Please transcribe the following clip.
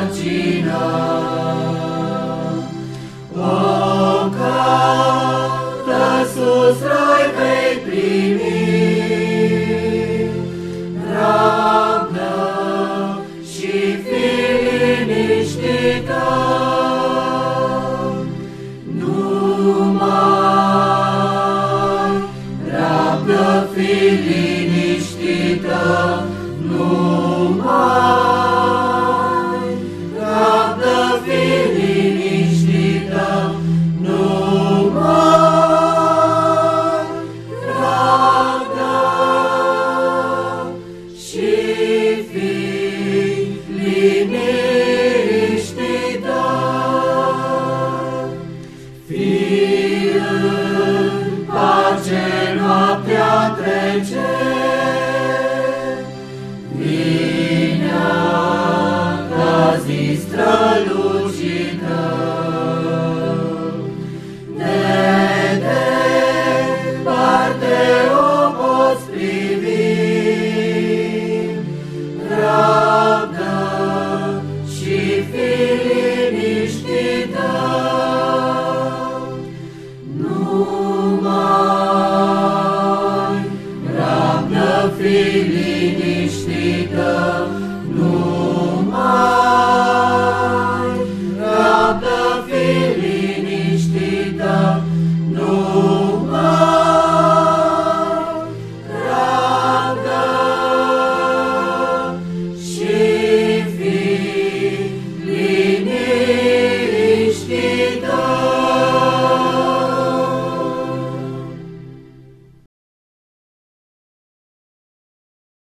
sarcină. O caută sus rai vei primi, rabdă și fii liniștită. Numai rabdă, fii liniștită, numai rabdă, fii liniștită, numai rabdă și fii liniștită. Fii în pace, noaptea trece, vineața zi strălucită. De departe o poți privi, rabdă și fii liniștită. Numai rabdă, fii liniștită.